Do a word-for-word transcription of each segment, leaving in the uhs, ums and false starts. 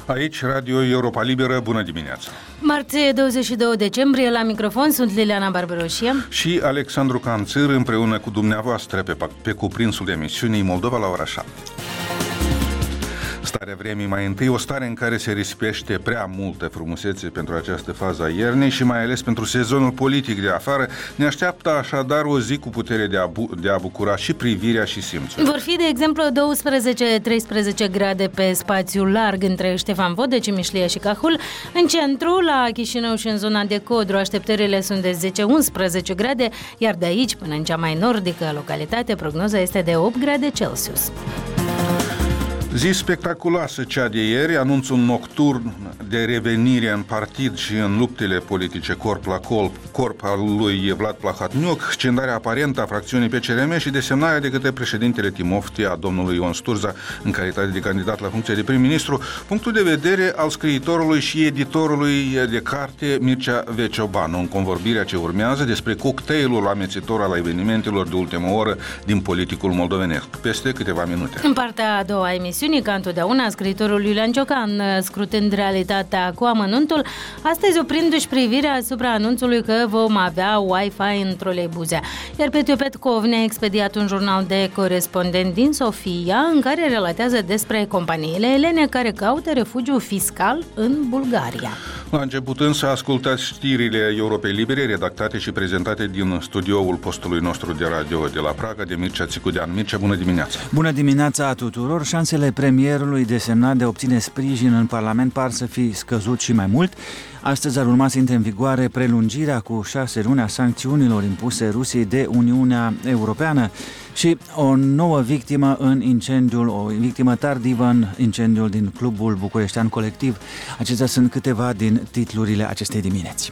Aici, Radio Europa Liberă, bună dimineața! Marți, douăzeci și doi decembrie, la microfon sunt Liliana Barberoșie și Alexandru Canțir, împreună cu dumneavoastră pe, pe cuprinsul emisiunii Moldova la ora șapte. Starea vremii mai întâi, o stare în care se risipește prea multă frumusețe pentru această fază a iernii și mai ales pentru sezonul politic de afară. Ne așteaptă așadar o zi cu putere de a, bu- de a bucura și privirea și simțul. Vor fi, de exemplu, douăsprezece treisprezece grade pe spațiul larg între Ștefan Vodă, Cimișlia și Cahul. În centru, la Chișinău și în zona de Codru, așteptările sunt de zece unsprezece grade, iar de aici până în cea mai nordică localitate, prognoza este de opt grade Celsius. Zi spectaculoasă cea de ieri, anunțul nocturn de revenire în partid și în luptele politice corp la corp, corp al lui Vlad Plahatniuc, scindarea aparentă a fracțiunii P C R M și desemnarea de către președintele Timofti a domnului Ion Sturza în calitate de candidat la funcția de prim-ministru, punctul de vedere al scriitorului și editorului de carte Mircea Veciobanu, în convorbirea ce urmează despre cocktailul amețitor al evenimentelor de ultimă oră din politicul moldovenesc, peste câteva minute. În partea a doua a emisiunii, ca întotdeauna, scriitorul Iulian Ciocan, scrutând realitatea cu amănuntul, astăzi oprindu-și privirea asupra anunțului că vom avea Wi-Fi în troleibuze. Iar Petiu Petkov ne-a expediat un jurnal de corespondent din Sofia, în care relatează despre companiile elene care caută refugiu fiscal în Bulgaria. La început însă ascultați știrile Europei Libere, redactate și prezentate din studioul postului nostru de radio de la Praga, de Mircea Țicudean. Mircea, bună dimineața! Bună dimineața tuturor! Șansele premierului desemnat de a obține sprijin în Parlament par să fi scăzut și mai mult. Astăzi ar urma să intre în vigoare prelungirea cu șase luni a sancțiunilor impuse Rusiei de Uniunea Europeană și o nouă victimă în incendiul, o victimă tardivă în incendiul din Clubul Bucureștean Colectiv. Acestea sunt câteva din titlurile acestei dimineți.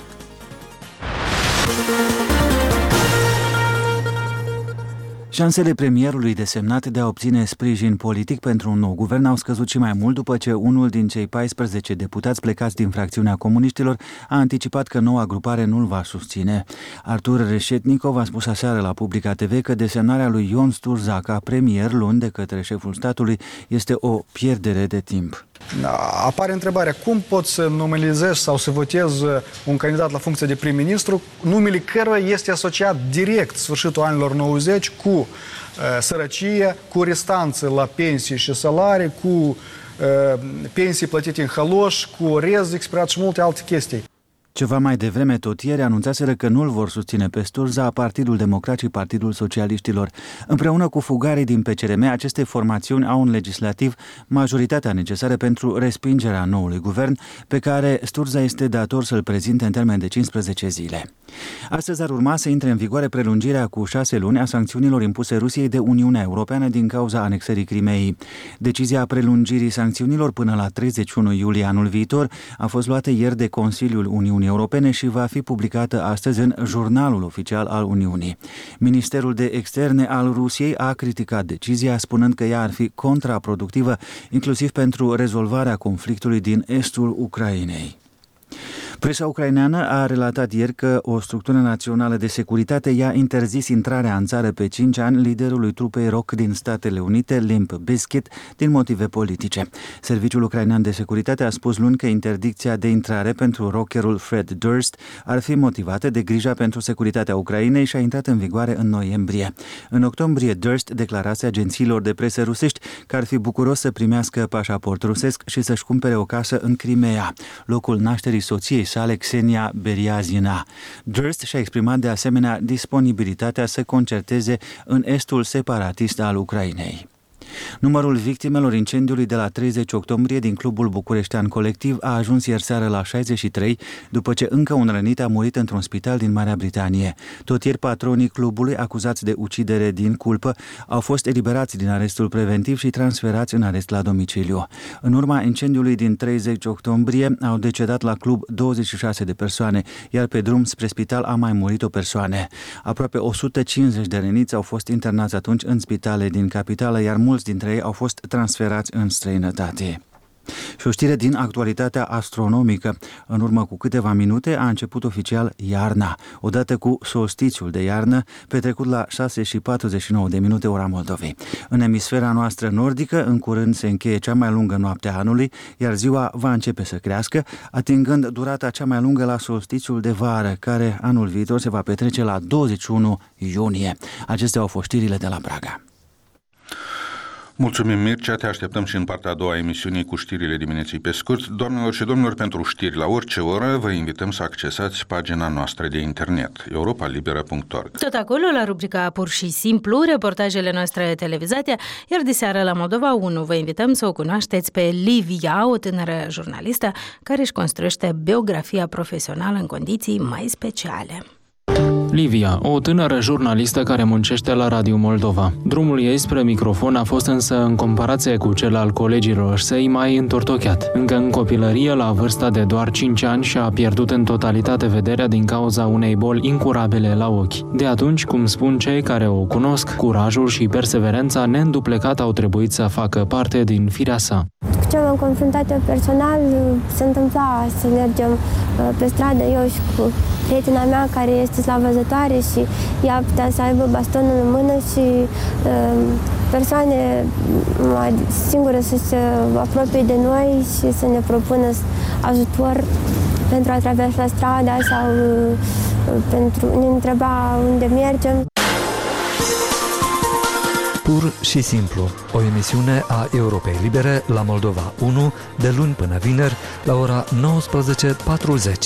Șansele premierului desemnat de a obține sprijin politic pentru un nou guvern au scăzut și mai mult după ce unul din cei paisprezece deputați plecați din fracțiunea comuniștilor a anticipat că noua grupare nu-l va susține. Artur Reșetnikov a spus aseară la Publica T V că desemnarea lui Ion Sturza ca premier luni de către șeful statului este o pierdere de timp. Apare întrebarea, cum pot să nominalizez sau să votez un candidat la funcție de prim-ministru, numele căruia este asociat direct sfârșitul anilor nouăzeci cu uh, sărăcie, cu restanțe la pensii și salarii, cu uh, pensii plătite în haloși, cu rez expirat și multe alte chestii. Ceva mai devreme, tot ieri, anunțaseră că nu-l vor susține pe Sturza Partidul Democrat și Partidul Socialiștilor. Împreună cu fugarii din P C R M, aceste formațiuni au în legislativ majoritatea necesară pentru respingerea noului guvern, pe care Sturza este dator să-l prezinte în termen de cincisprezece zile. Astăzi ar urma să intre în vigoare prelungirea cu șase luni a sancțiunilor impuse Rusiei de Uniunea Europeană din cauza anexării Crimeei. Decizia prelungirii sancțiunilor până la treizeci și unu iulie anul viitor a fost luată ieri de Consiliul Uniunii Europene și va fi publicată astăzi în Jurnalul Oficial al Uniunii. Ministerul de Externe al Rusiei a criticat decizia, spunând că ea ar fi contraproductivă, inclusiv pentru rezolvarea conflictului din estul Ucrainei. Presa ucraineană a relatat ieri că o structură națională de securitate i-a interzis intrarea în țară pe cinci ani liderului trupei ROK din Statele Unite, Limp Bizkit, din motive politice. Serviciul ucrainean de securitate a spus luni că interdicția de intrare pentru rockerul Fred Durst ar fi motivată de grija pentru securitatea Ucrainei și a intrat în vigoare în noiembrie. În octombrie, Durst declarase agențiilor de presă rusești că ar fi bucuros să primească pașaport rusesc și să-și cumpere o casă în Crimea, locul nașterii soției sale, Ksenia Beriazina. Durst și-a exprimat de asemenea disponibilitatea să concerteze în estul separatist al Ucrainei. Numărul victimelor incendiului de la treizeci octombrie din Clubul Bucureștean Colectiv a ajuns ieri seară la șaizeci și trei, după ce încă un rănit a murit într-un spital din Marea Britanie. Tot ieri, patronii clubului, acuzați de ucidere din culpă, au fost eliberați din arestul preventiv și transferați în arest la domiciliu. În urma incendiului din treizeci octombrie au decedat la club douăzeci și șase de persoane, iar pe drum spre spital a mai murit o persoană. Aproape o sută cincizeci de răniți au fost internați atunci în spitale din capitală, iar mulți dintre ei au fost transferați în străinătate. Și o știre din actualitatea astronomică. În urmă cu câteva minute a început oficial iarna, odată cu solstițiul de iarnă, petrecut la șase și patruzeci și nouă de minute ora Moldovei. În emisfera noastră nordică, în curând se încheie cea mai lungă noapte a anului, iar ziua va începe să crească, atingând durata cea mai lungă la solstițiul de vară, care anul viitor se va petrece la douăzeci și unu iunie. Acestea au fost știrile de la Braga. Mulțumim, Mircea, te așteptăm și în partea a doua a emisiunii cu știrile dimineții pe scurt. Doamnelor și domnilor, pentru știri la orice oră, vă invităm să accesați pagina noastră de internet, europa libera punct org. Tot acolo, la rubrica Pur și Simplu, reportajele noastre televizate, iar diseară la Moldova unu vă invităm să o cunoașteți pe Livia, o tânără jurnalistă care își construiește biografia profesională în condiții mai speciale. Livia, o tânără jurnalistă care muncește la Radio Moldova. Drumul ei spre microfon a fost însă, în comparație cu cel al colegilor săi, mai întortocheat. Încă în copilărie, la vârsta de doar cinci ani, și-a pierdut în totalitate vederea din cauza unei boli incurabile la ochi. De atunci, cum spun cei care o cunosc, curajul și perseverența neînduplecat au trebuit să facă parte din firea sa. Cu ce m-am confruntat eu personal, se întâmpla să mergem pe stradă, eu și cu prietena mea care este slavăzătoare și ea putea să aibă bastonul în mână și persoane singure să se apropie de noi și să ne propună ajutor pentru a traversa strada sau pentru ne întreba unde mergem. Pur și simplu, o emisiune a Europei Libere la Moldova unu, de luni până vineri, la ora nouăsprezece patruzeci.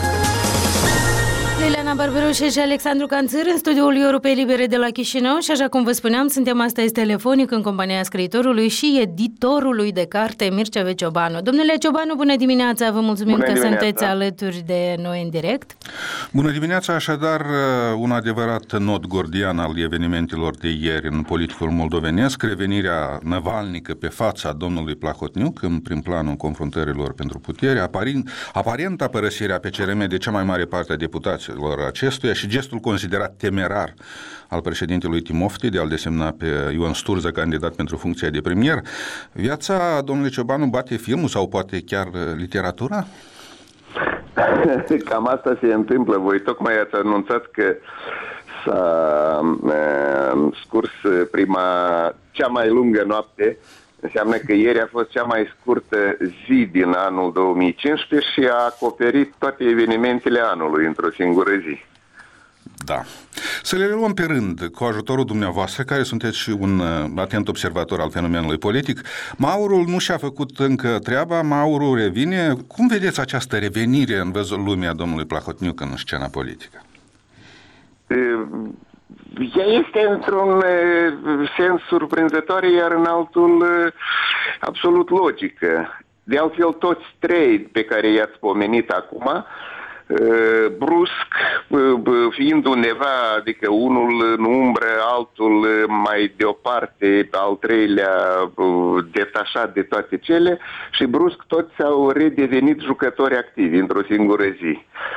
Liliana Barberoșe și Alexandru Canțăr în studioul Europei Libere de la Chișinău și, așa cum vă spuneam, suntem astăzi telefonic în compania scriitorului și editorului de carte Mircea V. Ciobanu. Domnule Ciobanu, bună dimineața! Vă mulțumim bună că dimineața. Sunteți alături de noi în direct. Bună dimineața! Așadar, un adevărat nod gordian al evenimentelor de ieri în politicul moldovenesc, revenirea năvalnică pe fața domnului Plahotniuc în prim planul confruntărilor pentru putere, aparent, aparenta părăsirea pe C R M de cea mai mare parte a deputaților acestuia și gestul considerat temerar al președintelui Timofte de a-l desemna pe Ioan Sturza candidat pentru funcția de premier. Viața domnului Ciobanu bate filmul sau poate chiar literatura? Cam asta se întâmplă. Voi tocmai ați anunțat că s-a uh, scurs prima, cea mai lungă noapte. Înseamnă că ieri a fost cea mai scurtă zi din anul două mii cincisprezece și a acoperit toate evenimentele anului într-o singură zi. Da. Să le luăm pe rând, cu ajutorul dumneavoastră, care sunteți și un atent observator al fenomenului politic. Maurul nu și-a făcut încă treaba, Maurul revine. Cum vedeți această revenire în văzul lumii a domnului Plahotniuc în scena politică? E... Ea este într-un sens surprinzător, iar în altul absolut logică. De altfel, toți trei pe care i-ați pomenit acum, brusc, fiind undeva, adică unul în umbră, altul mai deoparte, al treilea detașat de toate cele, și brusc toți au redevenit jucători activi într-o singură zi.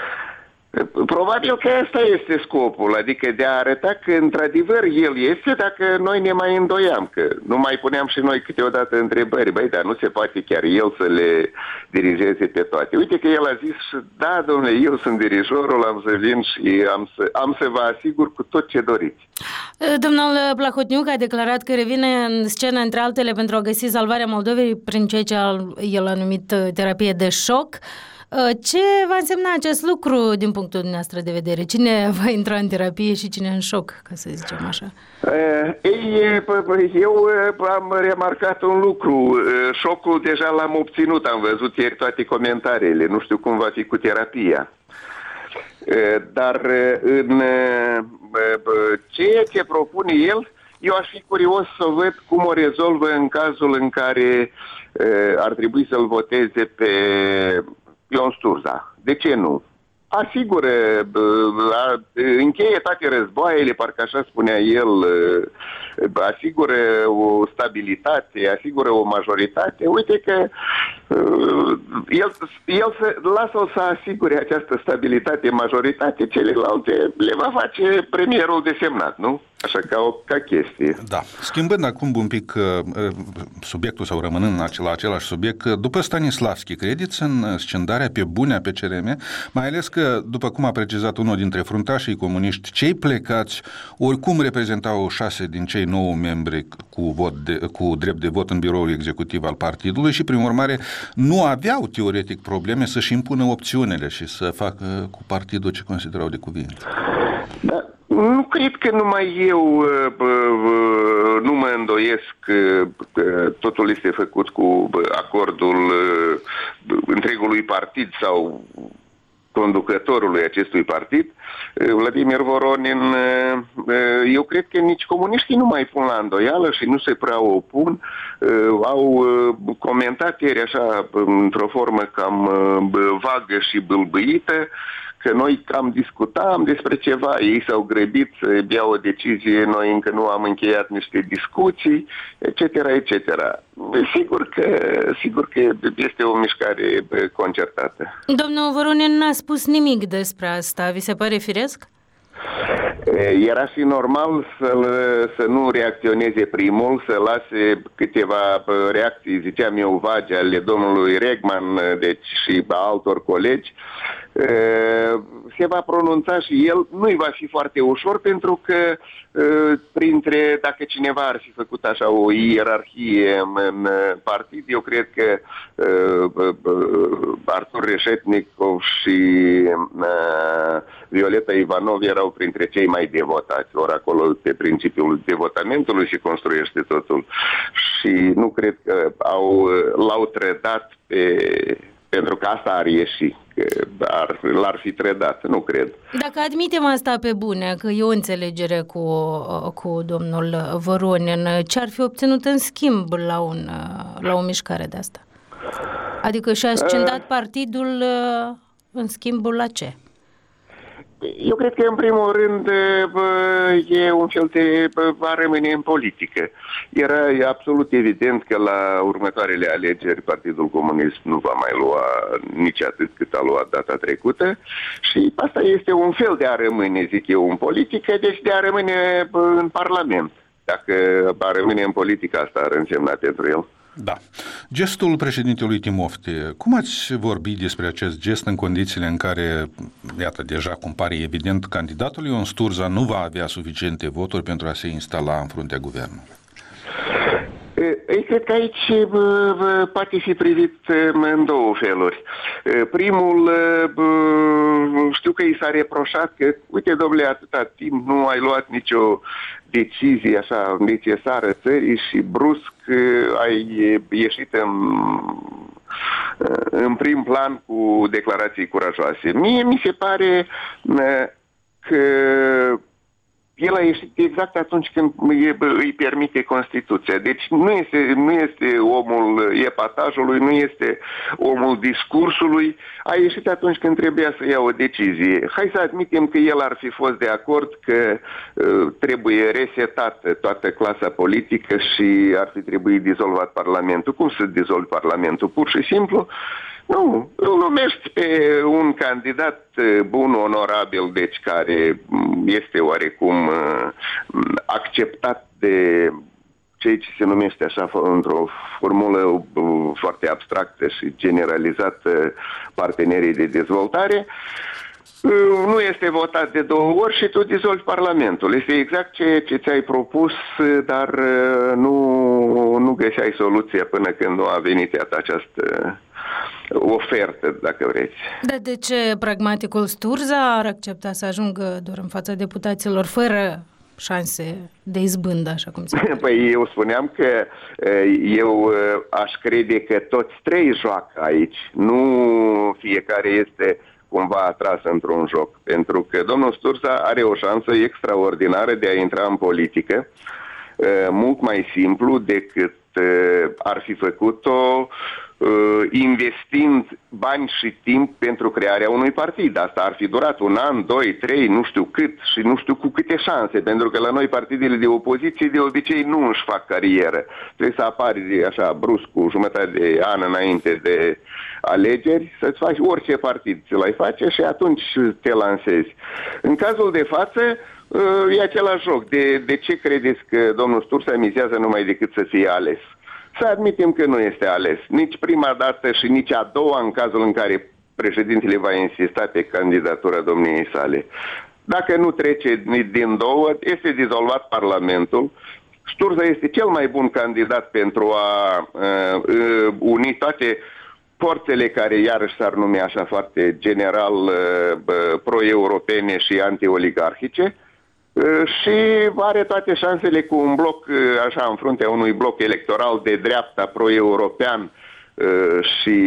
Probabil că asta este scopul, adică de a arăta că într-adevăr el este, dacă noi ne mai îndoiam, că nu mai puneam și noi câteodată întrebări, băi, dar nu se poate chiar el să le dirigeze pe toate. Uite că el a zis, da, domnule, eu sunt dirijorul, am să vin și am să, am să vă asigur cu tot ce doriți. Domnul Plahotniuc a declarat că revine în scenă, între altele, pentru a găsi salvarea Moldovei prin ceea ce el a numit terapie de șoc. Ce va însemna acest lucru din punctul dumneavoastră de vedere? Cine va intra în terapie și cine în șoc, ca să zicem așa? Ei, eu am remarcat un lucru. Șocul deja l-am obținut, am văzut ieri toate comentariile. Nu știu cum va fi cu terapia. Dar în ceea ce propune el, eu aș fi curios să văd cum o rezolvă în cazul în care ar trebui să-l voteze pe Ion Sturza. De ce nu? Asigură, încheie toate războaiele, parcă așa spunea el, asigură o stabilitate, asigură o majoritate. Uite că el, el să, lasă-o să asigure această stabilitate, majoritate, celelalte le va face premierul desemnat, nu? Așa ca, o, ca chestie. Da. Schimbând acum un pic uh, subiectul sau rămânând la același subiect, după Stanislavski, credeți în scindarea pe bune a P C R M? Mai ales că, după cum a precizat unul dintre fruntașii comuniști, cei plecați oricum reprezentau șase din cei nouă membri cu, vot de, cu drept de vot în biroul executiv al partidului și, prin urmare, nu aveau teoretic probleme să-și impună opțiunile și să facă cu partidul ce considerau de cuvinte. Da. Nu cred că numai eu nu mă îndoiesc că totul este făcut cu acordul întregului partid sau conducătorului acestui partid, Vladimir Voronin. Eu cred că nici comuniștii nu mai pun la îndoială și nu se prea opun. Au comentat ieri așa într-o formă cam vagă și bâlbâită că noi cam discutam despre ceva, ei s-au grăbit să ia o decizie, noi încă nu am încheiat niște discuții, et cetera, et cetera. Sigur că, sigur că este o mișcare concertată. Domnul Voronin n-a spus nimic despre asta. Vi se pare firesc? Era și normal să, să nu reacționeze primul, să lase câteva reacții, ziceam eu, vagi ale domnului Regman, deci și a altor colegi. Se va pronunța și el, nu-i va fi foarte ușor, pentru că printre, dacă cineva ar fi făcut așa o ierarhie în partid, eu cred că Artur Reșetnikov și Violeta Ivanov erau printre cei mai devotați, ori acolo pe principiul devotamentului și construiește totul. Și nu cred că au, l-au trădat pe... pentru că asta ar ieși, că ar, l-ar fi trădat, nu cred. Dacă admitem asta pe bune, că e o înțelegere cu, cu domnul Voronin, ce ar fi obținut în schimb la, un, la o mișcare de asta? Adică și-a scindat partidul în schimbul la ce? Eu cred că, în primul rând, e un fel de va rămâne în politică. Era absolut evident că la următoarele alegeri Partidul Comunist nu va mai lua nici atât cât a luat data trecută și asta este un fel de a rămâne, zic eu, în politică, deci de a rămâne în Parlament. Dacă a rămâne în politică, asta ar însemna pentru el. Da. Gestul președintelui Timofte, cum ați vorbit despre acest gest în condițiile în care, iată, deja cum pare evident, candidatul Ion Sturza nu va avea suficiente voturi pentru a se instala în fruntea guvernului? Eu cred că aici poate fi privit în două feluri. Primul, știu că i s-a reproșat că, uite, domnule, atâta timp nu ai luat nicio decizie așa necesară țării și brusc ai ieșit în, în prim plan cu declarații curajoase. Mie mi se pare că el a ieșit exact atunci când îi permite Constituția. Deci nu este, nu este omul epatajului, nu este omul discursului. A ieșit atunci când trebuia să ia o decizie. Hai să admitem că el ar fi fost de acord că uh, trebuie resetată toată clasa politică și ar fi trebuit dizolvat Parlamentul. Cum să dizolvi Parlamentul? Pur și simplu nu, îl numești pe un candidat bun, onorabil, deci care este oarecum acceptat de cei ce se numește așa într-o formulă foarte abstractă și generalizată partenerii de dezvoltare. Nu este votat de două ori și tu dizolvi Parlamentul. Este exact ce, ce ți-ai propus, dar nu, nu găseai soluția până când nu a venit iată această ofertă, dacă vreți. Dar de ce pragmaticul Sturza ar accepta să ajungă doar în fața deputaților fără șanse de izbândă, așa cum se spune? Păi eu spuneam că eu aș crede că toți trei joacă aici. Nu fiecare este cumva atras într-un joc. Pentru că domnul Sturza are o șansă extraordinară de a intra în politică, mult mai simplu decât ar fi făcut-o investind bani și timp pentru crearea unui partid. Asta ar fi durat un an, doi, trei, nu știu cât și nu știu cu câte șanse, pentru că la noi partidele de opoziție de obicei nu își fac carieră. Trebuie să apari așa brusc cu jumătate de an înainte de alegeri, să-ți faci orice partid ți l-ai face și atunci te lansezi. În cazul de față, E același joc. De, de ce credeți că domnul Sturza mizează numai decât să fie ales? Să admitem că nu este ales. Nici prima dată și nici a doua, în cazul în care președintele va insista pe candidatura domniei sale. Dacă nu trece din două, este dizolvat Parlamentul. Sturza este cel mai bun candidat pentru a uh, uh, uni toate forțele care iarăși s-ar numi așa foarte general uh, pro-europene și anti-oligarhice uh, și are toate șansele cu un bloc, uh, așa, în fruntea unui bloc electoral de dreapta pro-european uh, și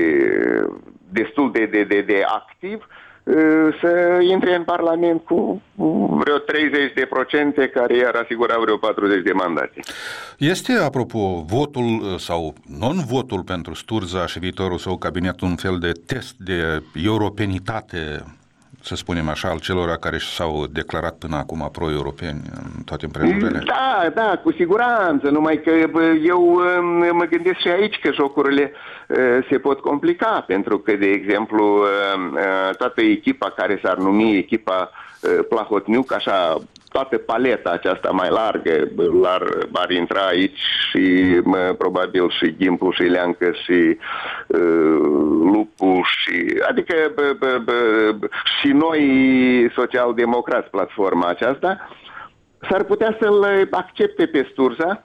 destul de, de, de, de activ, să intre în Parlament cu vreo treizeci de procente care i-ar asigura vreo patruzeci de mandate. Este, apropo, votul sau non-votul pentru Sturza și viitorul său cabinet un fel de test de europenitate, să spunem așa, al celor care s-au declarat până acum pro-europeni în toate împrejurările? Da, da, cu siguranță, numai că eu mă gândesc și aici că jocurile se pot complica, pentru că, de exemplu, toată echipa care s-ar numi echipa Plahotniuc, așa, toată paleta aceasta mai largă, ar, ar intra aici și probabil și Gimpu și Leancă și uh, Lupu și, adică bă, bă, bă, și noi social-democrați, platforma aceasta, s-ar putea să-l accepte pe Sturza,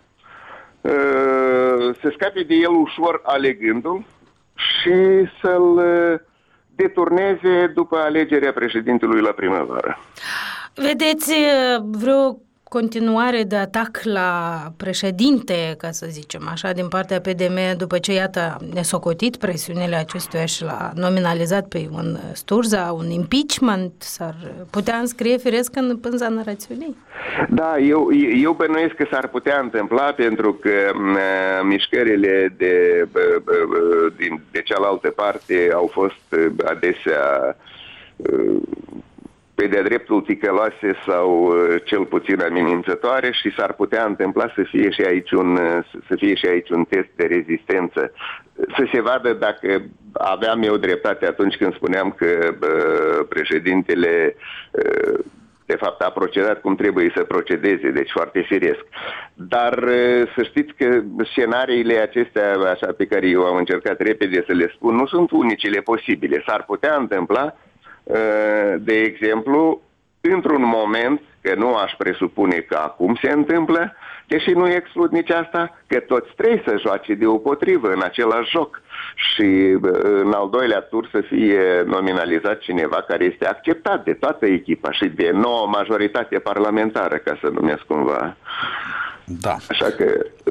uh, să scape de el ușor alegându-l și să-l deturneze după alegerea președintelui la primăvară. Vedeți vreo continuare de atac la președinte, ca să zicem așa, din partea P D M, după ce, iată, nesocotit presiunile acestuia și l-a nominalizat pe un Sturza, un impeachment, s-ar putea înscrie firesc în pânza narațiunii? Da, eu, eu bănuiesc că s-ar putea întâmpla, pentru că uh, mișcările de, uh, uh, din, de cealaltă parte au fost uh, adesea uh, pe de-a dreptul ticăloase sau cel puțin amenințătoare și s-ar putea întâmpla să fie și aici un, să fie și aici un test de rezistență. Să se vadă dacă aveam eu dreptate atunci când spuneam că bă, președintele de fapt a procedat cum trebuie să procedeze, deci foarte firesc. Dar să știți că scenariile acestea, așa, pe care eu am încercat repede să le spun, nu sunt unicele posibile. S-ar putea întâmpla, de exemplu, într-un moment, că nu aș presupune că acum se întâmplă, deși nu exclud nici asta, că toți trei să joace deopotrivă în același joc și în al doilea tur să fie nominalizat cineva care este acceptat de toată echipa și de noua majoritate parlamentară, ca să numesc cumva. Da. Așa că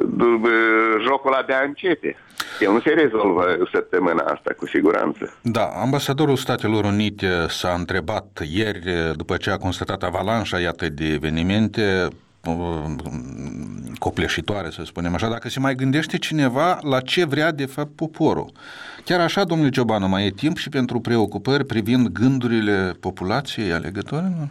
jocul abia începe. El nu se rezolvă săptămâna asta, cu siguranță. Da, ambasadorul Statelor Unite s-a întrebat ieri, după ce a constatat avalanșa, iată, de evenimente copleșitoare, să spunem așa, dacă se mai gândește cineva la ce vrea de fapt poporul. Chiar așa, domnule Ciobanu, mai e timp și pentru preocupări privind gândurile populației alegătorilor?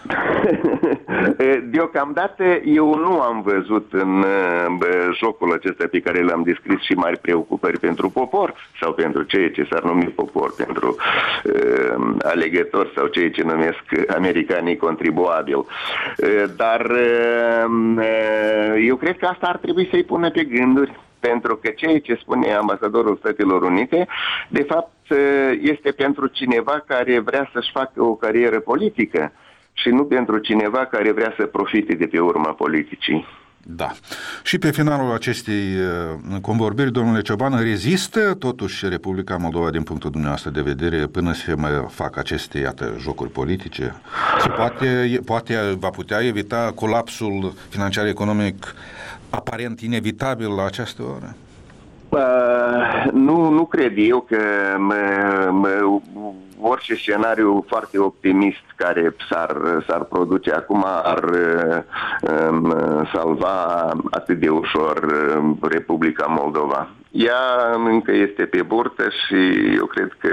Deocamdată eu nu am văzut în jocul acesta pe care l-am descris și mari preocupări pentru popor sau pentru cei ce s-ar numi popor, pentru uh, alegători sau cei ce numesc americanii contribuabili. Uh, dar uh, eu cred că asta ar trebui să-i pună pe gânduri, pentru că ceea ce spune ambasadorul Statelor Unite, de fapt, este pentru cineva care vrea să-și facă o carieră politică și nu pentru cineva care vrea să profite de pe urma politicii. Da. Și pe finalul acestei convorbiri, domnule Cioban, rezistă totuși Republica Moldova din punctul dumneavoastră de vedere până se mai fac aceste, iată, jocuri politice? Se poate, poate va putea evita colapsul financiar-economic aparent inevitabil la această oră? Uh, nu, nu cred eu că mă, mă, orice scenariu foarte optimist care s-ar, s-ar produce acum ar um, salva atât de ușor Republica Moldova. Ea încă este pe burtă și eu cred că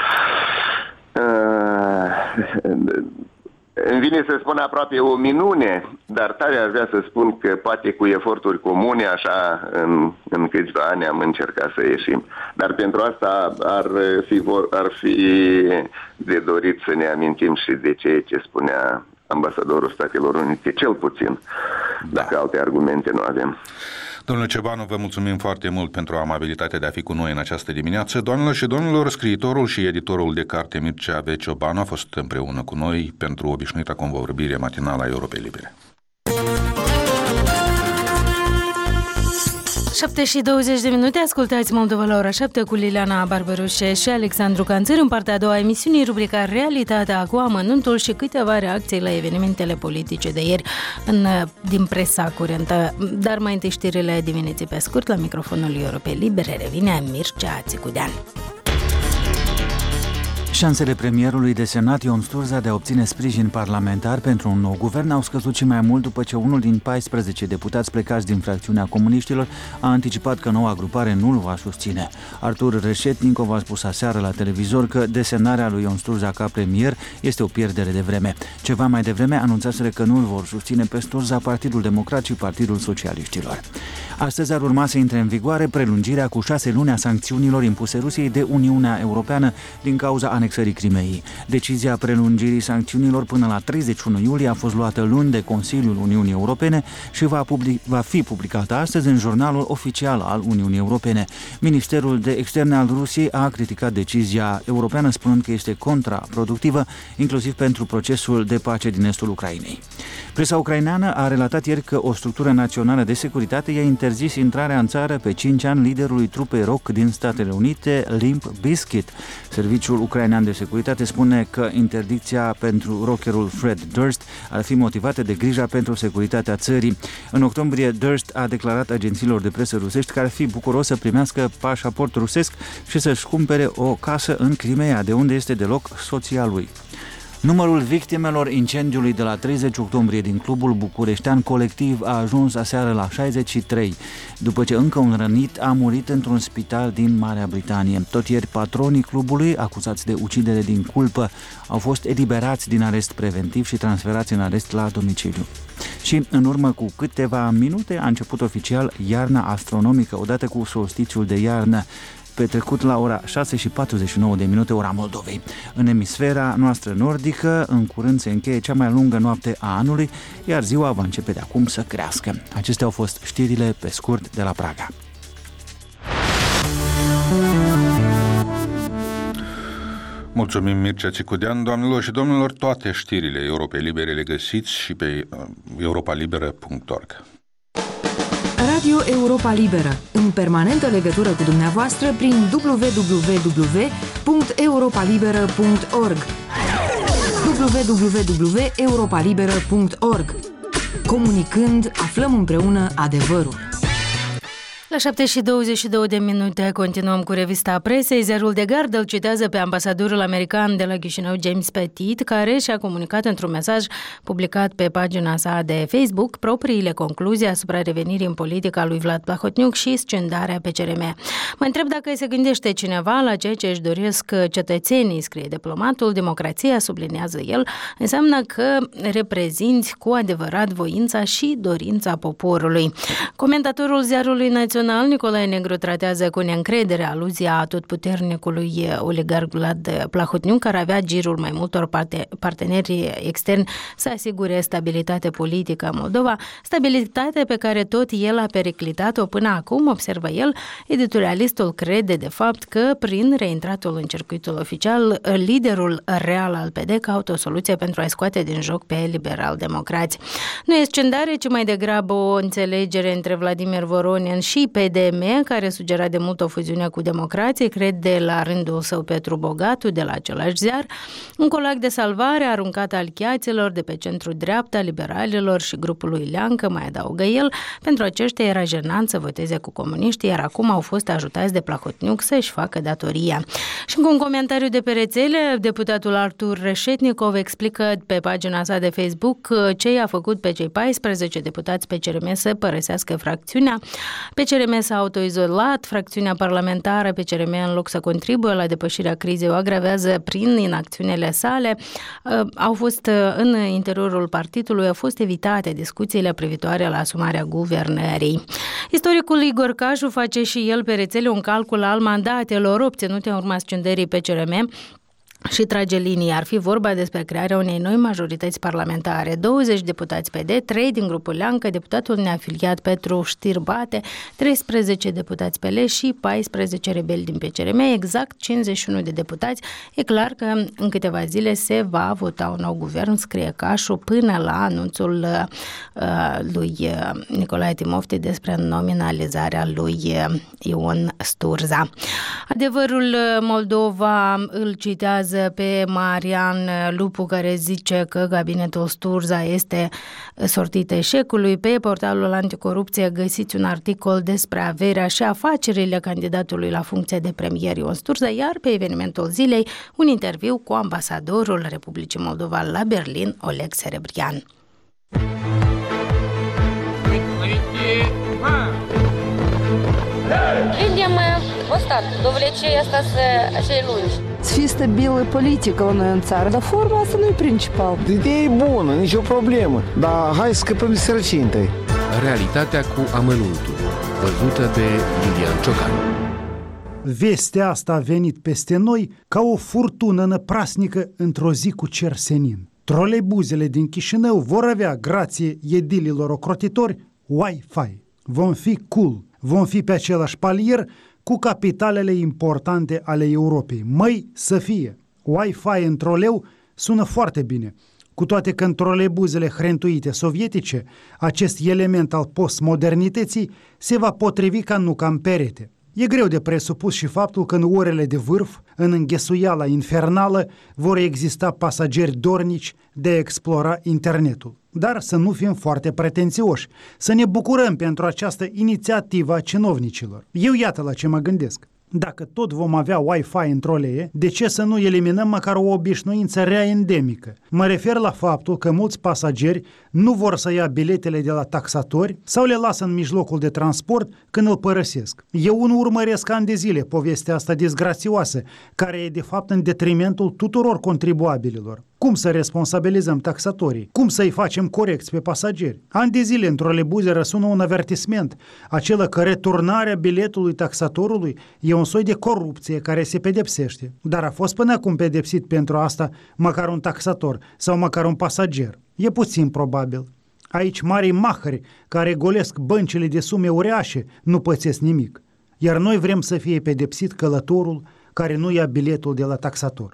uh, îmi vine să spun aproape o minune, dar tare aș vrea să spun că poate cu eforturi comune, așa, în, în câțiva ani am încercat să ieșim. Dar pentru asta ar fi, ar fi de dorit să ne amintim și de ceea ce spunea ambasadorul Statelor Unite, cel puțin, da. Dacă alte argumente nu avem. Domnule Ciobanu, vă mulțumim foarte mult pentru amabilitatea de a fi cu noi în această dimineață. Doamnelor și domnilor, scriitorul și editorul de carte Mircea V. Ciobanu a fost împreună cu noi pentru obișnuita convorbire matinală a Europei Libere. șapte și douăzeci de minute, ascultați Moldova la ora șapte cu Liliana Barbarușe și Alexandru Canțăr în partea a doua a emisiunii, rubrica Realitatea cu amănuntul și câteva reacții la evenimentele politice de ieri în, din presa curentă. Dar mai întâi știrile dimineții pe scurt, la microfonul Europei Libere revine Mircea Țicudean. Șansele premierului de Senat, Ion Sturza, de a obține sprijin parlamentar pentru un nou guvern au scăzut și mai mult după ce unul din paisprezece deputați plecați din fracțiunea comuniștilor a anticipat că noua grupare nu-l va susține. Artur Reșetnicov a spus aseară la televizor că desemnarea lui Ion Sturza ca premier este o pierdere de vreme. Ceva mai devreme anunțaseră că nu-l vor susține pe Sturza Partidul Democrat și Partidul Socialiștilor. Astăzi ar urma să intre în vigoare prelungirea cu șase luni a sancțiunilor impuse Rusiei de Uniunea Europeană din cauza anexării Crimeii. Decizia prelungirii sancțiunilor până la treizeci și unu iulie a fost luată luni de Consiliul Uniunii Europene și va, public, va fi publicată astăzi în jurnalul oficial al Uniunii Europene. Ministerul de Externe al Rusiei a criticat decizia europeană spunând că este contraproductivă, inclusiv pentru procesul de pace din estul Ucrainei. Presa ucraineană a relatat ieri că o structură națională de securitate i-a interzis intrarea în țară pe cinci ani liderului trupei rock din Statele Unite, Limp Bizkit. Serviciul ucrainean de securitate spune că interdicția pentru rockerul Fred Durst ar fi motivată de grija pentru securitatea țării. În octombrie, Durst a declarat agențiilor de presă rusești că ar fi bucuros să primească pașaport rusesc și să-și cumpere o casă în Crimea, de unde este deloc soția lui. Numărul victimelor incendiului de la treizeci octombrie din clubul bucureștean Colectiv a ajuns aseară la șaizeci și trei, după ce încă un rănit a murit într-un spital din Marea Britanie. Tot ieri, patronii clubului, acuzați de ucidere din culpă, au fost eliberați din arest preventiv și transferați în arest la domiciliu. Și în urmă cu câteva minute a început oficial iarna astronomică, odată cu solstițiul de iarnă, petrecut la ora șase și patruzeci și nouă de minute, ora Moldovei. În emisfera noastră nordică, în curând se încheie cea mai lungă noapte a anului, iar ziua va începe de acum să crească. Acestea au fost știrile pe scurt de la Praga. Mulțumim, Mircea Țicudean. Doamnelor și domnilor, toate știrile Europei Libere le găsiți și pe europa liberă punct org. Radio Europa Liberă, în permanentă legătură cu dumneavoastră prin w w w punct europa liberă punct org w w w punct europa liberă punct org. Comunicând, aflăm împreună adevărul. La șapte și douăzeci și două de minute continuăm cu revista presei. Ziarul de gardă îl citează pe ambasadorul american de la Chișinău, James Petit, care și-a comunicat într-un mesaj publicat pe pagina sa de Facebook propriile concluzii asupra revenirii în politică a lui Vlad Plahotniuc și scindarea P C R M. Mă întreb dacă se gândește cineva la ceea ce își doresc cetățenii, scrie diplomatul. Democrația, sublinează el, înseamnă că reprezinți cu adevărat voința și dorința poporului. Comentatorul Ziarului Național Nicolae Negru tratează cu neîncredere aluzia atotputernicului oligarh Vlad Plahotniuc, care avea girul mai multor parteneri externi să asigure stabilitate politică în Moldova, stabilitate pe care tot el a periclitat-o până acum, observă el. Editorialistul crede de fapt că prin reintratul în circuitul oficial, liderul real al P D caută o soluție pentru a-i scoate din joc pe liberal-democrați. Nu e scindare, ci mai degrabă o înțelegere între Vladimir Voronin și P D M, care sugera de mult o fuziune cu democrație, crede la rândul său Petru Bogatu de la același ziar. Un colac de salvare aruncat aliaților de pe centru-dreapta, liberalilor și grupului Leancă, mai adaugă el. Pentru aceștia era jenant să voteze cu comuniștii, iar acum au fost ajutați de Plahotniuc să-și facă datoria. Și cu un comentariu de pe rețele, deputatul Artur Reșetnicov explică pe pagina sa de Facebook ce i-a făcut pe cei paisprezece deputați P C R M să părăsească fracțiunea. P C R M s-a autoizolat, fracțiunea parlamentară P C R M, în loc să contribuie la depășirea crizei, o agravează prin inacțiunile sale. Au fost în interiorul partidului, au fost evitate discuțiile privitoare la asumarea guvernării. Istoricul Igor Caju face și el pe rețele un calcul al mandatelor obținute în urma scindării P C R M. și trage linii. Ar fi vorba despre crearea unei noi majorități parlamentare. douăzeci deputați P D, trei din grupul Leancă, deputatul neafiliat Petru Știrbate, treisprezece deputați P L și paisprezece rebeli din P C R M, exact cincizeci și unu de deputați. E clar că în câteva zile se va vota un nou guvern, scrie Cașu, până la anunțul uh, lui Nicolae Timofte despre nominalizarea lui Ion Sturza. Adevărul Moldova îl citează pe Marian Lupu, care zice că gabinetul Sturza este sortit eșecului. Pe portalul Anticorupție găsiți un articol despre averea și afacerile candidatului la funcția de premier Ion Sturza, iar pe evenimentul zilei un interviu cu ambasadorul Republicii Moldova la Berlin, Oleg Serebrian. Видим устав, довлече asta cei lungi. Să fie stabilă politică la noi în țară, dar forma asta nu e principal. Ideea e bună, nicio problemă, dar hai să scăpăm de sărăcie întâi. Realitatea cu amănuntul, văzută de Iulian Ciocan. Vestea asta a venit peste noi ca o furtună năprasnică într-o zi cu cer senin. Troleibuzele din Chișinău vor avea, grație edililor ocrotitori, Wi-Fi. Vom fi cool, vom fi pe același palier cu capitalele importante ale Europei. Măi, să fie! Wi-Fi în troleu sună foarte bine, cu toate că în troleibuzele hrentuite sovietice, acest element al postmodernității se va potrivi ca nuca în perete. E greu de presupus și faptul că în orele de vârf, în înghesuiala infernală, vor exista pasageri dornici de a explora internetul. Dar să nu fim foarte pretențioși, să ne bucurăm pentru această inițiativă a cinovnicilor. Eu iată la ce mă gândesc. Dacă tot vom avea Wi-Fi în trolee, de ce să nu eliminăm măcar o obișnuință rea endemică? Mă refer la faptul că mulți pasageri nu vor să ia biletele de la taxatori sau le lasă în mijlocul de transport când îl părăsesc. Eu nu urmăresc ani de zile povestea asta disgrațioasă, care e de fapt în detrimentul tuturor contribuabililor. Cum să responsabilizăm taxatorii? Cum să-i facem corecți pe pasageri? Ani de zile într-o lebuze răsună un avertisment, acela că returnarea biletului taxatorului e un soi de corupție care se pedepsește. Dar a fost până acum pedepsit pentru asta măcar un taxator sau măcar un pasager? E puțin probabil. Aici marii mahări care golesc băncile de sume uriașe nu pățesc nimic. Iar noi vrem să fie pedepsit călătorul care nu ia biletul de la taxator.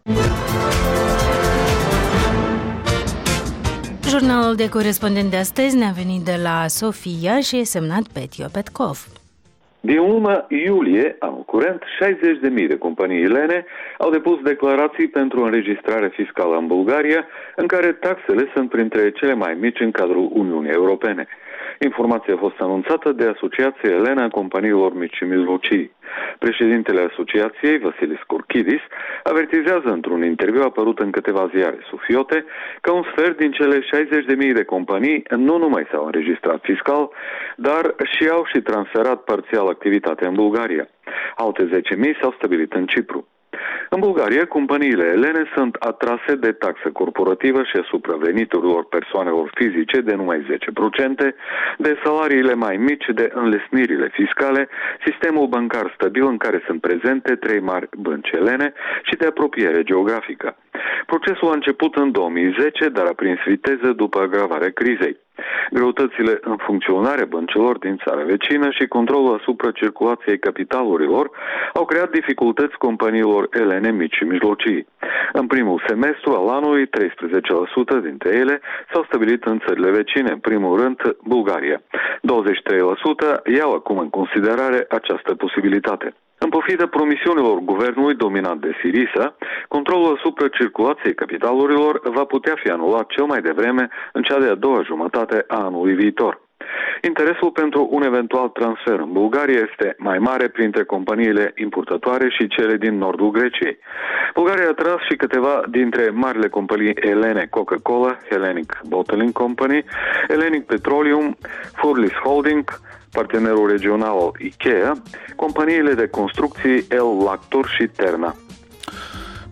Jurnalul de corespondent de astăzi ne-a venit de la Sofia și e semnat Petio Petkov. Din luna iulie, anul curent, șaizeci de mii de companii elene au depus declarații pentru înregistrare fiscală în Bulgaria, în care taxele sunt printre cele mai mici în cadrul Uniunii Europene. Informația a fost anunțată de Asociația Elena a Companiilor Mici și Mijlocii. Președintele asociației, Vasilis Kurkidis, avertizează într-un interviu apărut în câteva ziare sufiote că un sfert din cele șaizeci de mii de companii nu numai s-au înregistrat fiscal, dar și au și transferat parțial activitatea în Bulgaria. Alte zece mii s-au stabilit în Cipru. În Bulgaria, companiile elene sunt atrase de taxă corporativă și asupra veniturilor persoanelor fizice de numai zece la sută, de salariile mai mici, de înlesnirile fiscale, sistemul bancar stabil în care sunt prezente trei mari bănci elene și de apropiere geografică. Procesul a început în două mii zece, dar a prins viteză după agravarea crizei. Greutățile în funcționarea băncilor din țara vecină și controlul asupra circulației capitalurilor au creat dificultăți companiilor elene mici și mijlocii. În primul semestru al anului, treisprezece la sută dintre ele s-au stabilit în țările vecine, în primul rând Bulgaria. douăzeci și trei la sută iau acum în considerare această posibilitate. În pofidă promisiunilor guvernului dominat de Syriza, controlul asupra circulației capitalurilor va putea fi anulat cel mai devreme în cea de-a doua jumătate a anului viitor. Interesul pentru un eventual transfer în Bulgaria este mai mare printre companiile importatoare și cele din nordul Greciei. Bulgaria a tras și câteva dintre marile companii elene, Coca-Cola, Hellenic Bottling Company, Hellenic Petroleum, Furlis Holding, partenerul regional IKEA, companiile de construcții El Lactur și Terna.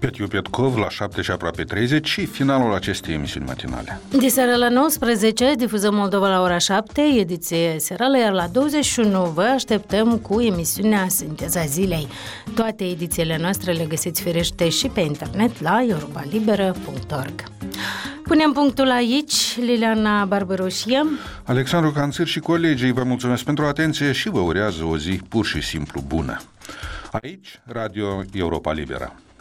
Petiu Petkov la șapte și aproape treizeci și finalul acestei emisiuni matinale. De seara la nouăsprezece difuzăm Moldova la ora șapte, ediție serală, iar la douăzeci și unu vă așteptăm cu emisiunea Sinteza Zilei. Toate edițiile noastre le găsiți firește și pe internet la europa liberă punct org. Punem punctul aici. Liliana Barbaroșie, Alexandru Canțir și colegii vă mulțumesc pentru atenție și vă urează o zi pur și simplu bună. Aici, Radio Europa Liberă.